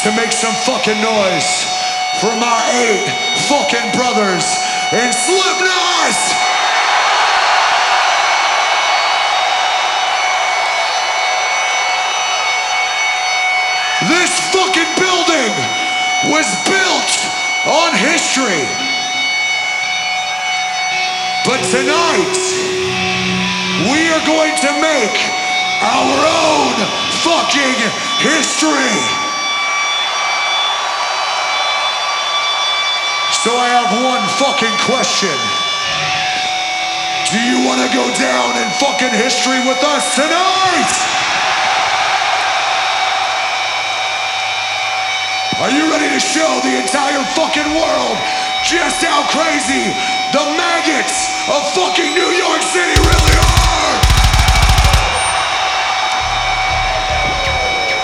to make some fucking noise for my 8 fucking brothers in Slipknot! This fucking building was built on history. But tonight, we are going to make our own fucking history. So I have one fucking question. Do you want to go down in fucking history with us tonight? Are you ready to show the entire fucking world just how crazy the maggots of fucking New York City really are?